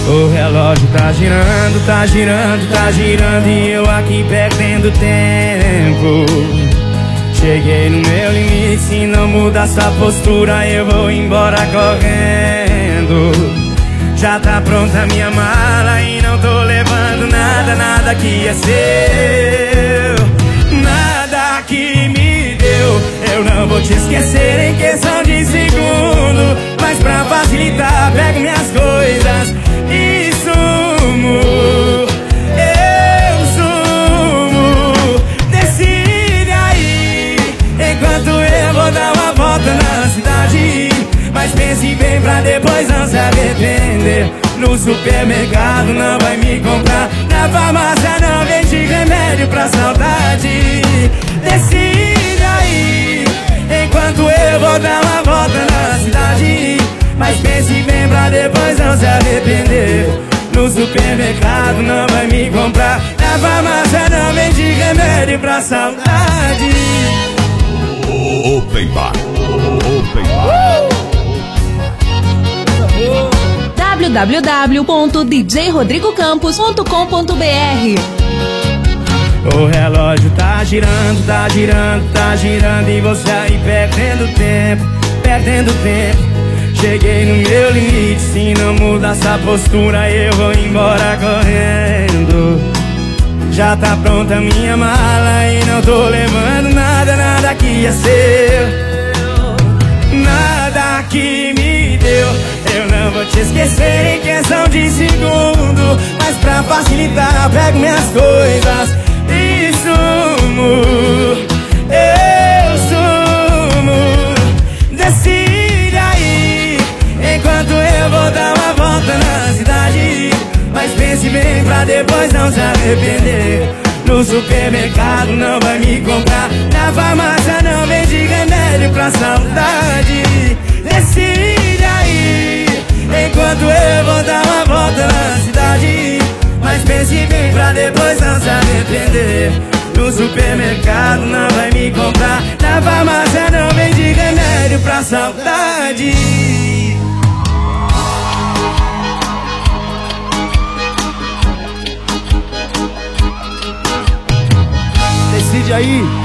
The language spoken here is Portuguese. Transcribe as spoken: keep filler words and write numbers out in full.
O relógio tá girando, tá girando, tá girando e eu aqui perdendo tempo. Cheguei no meu limite, se não mudar sua postura eu vou embora correndo. Já tá pronta a minha mala e não tô levando nada, nada que é seu. Nada que me deu, eu não vou te esquecer em questão de segundo. Mas pra facilitar, pego minhas coisas e sumo. Eu sumo. Decide aí, enquanto eu vou dar uma volta na cidade. Mas pense bem pra depois não se arrepender. No supermercado não vai me comprar, na farmácia não vende remédio pra saudade. Decide aí, enquanto eu vou dar uma volta na cidade. Mas pense bem pra depois não se arrepender. No supermercado não vai me comprar, na farmácia não vende remédio pra saudade. Open Bar, Open Bar. w w w ponto d j rodrigo campos ponto com ponto b r. O relógio tá girando, tá girando, tá girando e você aí perdendo tempo, perdendo tempo. Cheguei no meu limite, se não mudar essa postura eu vou embora correndo. Já tá pronta a minha mala e não tô levando nada, nada que é seu. Nada que me deu, eu não vou te esquecer em questão de segundo. Mas pra facilitar, pego minhas coisas e sumo. Eu sumo. Decide aí, enquanto eu vou dar uma volta na cidade. Mas pense bem pra depois não se arrepender. No supermercado não vai me comprar, na farmácia não vende remédio pra saudade. Decide aí, enquanto eu vou dar uma volta na cidade. Mas pense bem pra depois não se arrepender. No supermercado não vai me comprar, na farmácia não vende remédio pra saudade. Decide aí.